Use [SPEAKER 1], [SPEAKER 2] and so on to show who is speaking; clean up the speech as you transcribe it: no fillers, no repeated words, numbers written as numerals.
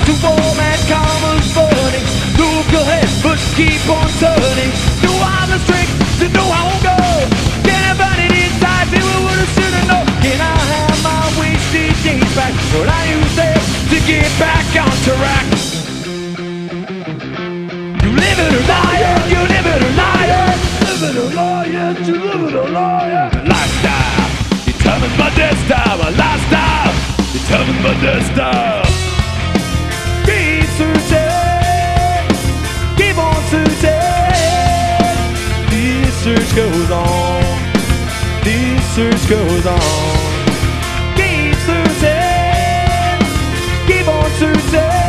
[SPEAKER 1] to warm and karma's funny. Look ahead, but keep on turning. Do I have the strength to know I won't go? Can I find it inside? Do I woulda, shoulda, know? Can I have my wasted days back? What I use them to get back on track. You live it or die it, you live it or die it. Live it or lie it, you live it or lie it. Lifestyle determines my destiny. My lifestyle determines my destiny. Keep searching, keep on searching. This search goes on, this search goes on.